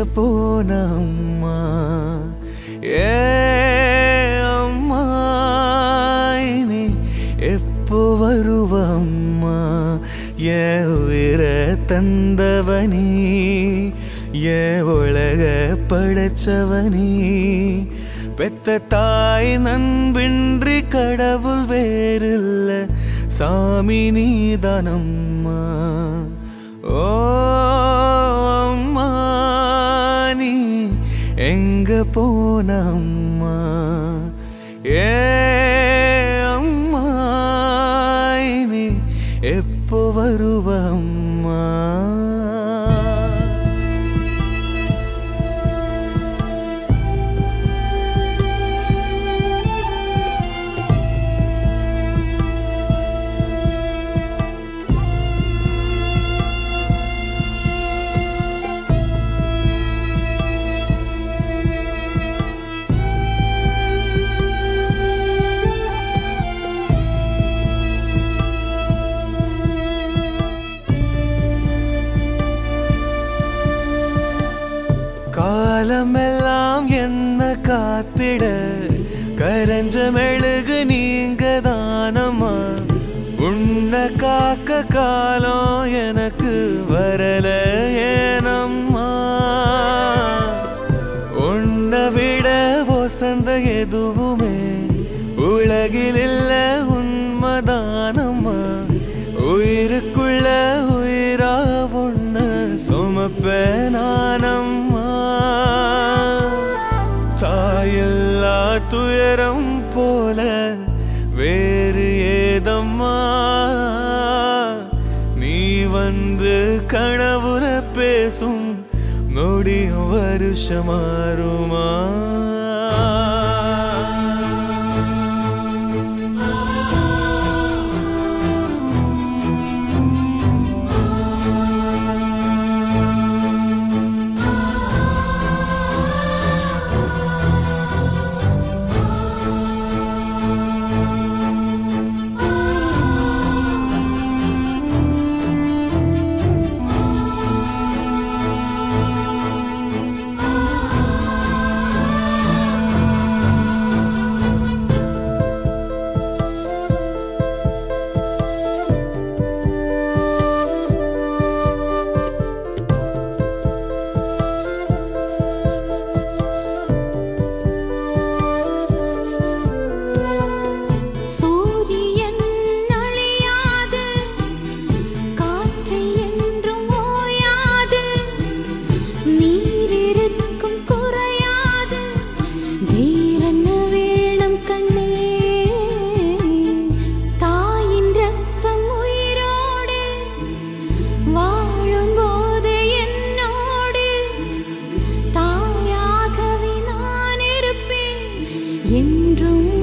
போன அம்மா ஏ அம்மா இனி எப்போ வருவ அம்மா ஏ உயிர தந்தவனி ஏ உலக படைச்சவனி பெத்த தாய் நண்பின்றி கடவுள் வேறில்ல சாமி நீதானம்மா ஓ அம்மா நீ எங்க போன அம்மா ஏ அம்மா இனி எப்போ வருவ அம்மா காலமெல்லாம் என்ன காத்திட கரஞ்ச மெழுகு நீங்க தானம்மா உன்னை காக்க காலம் எனக்கு வரல ஏனம்மா உன்னை விட வசந்த எதுவுமே உலகில் இல்ல உண்மைதானம்மா உயிருக்குள்ள உயிரா ஒண்ணு சுமப்ப நானம்மா தாயெல்லா துயரம் போல வேறு ஏதம்மா நீ வந்து கனவுல பேசும் நொடியும் வருஷமாறுமா என்றும்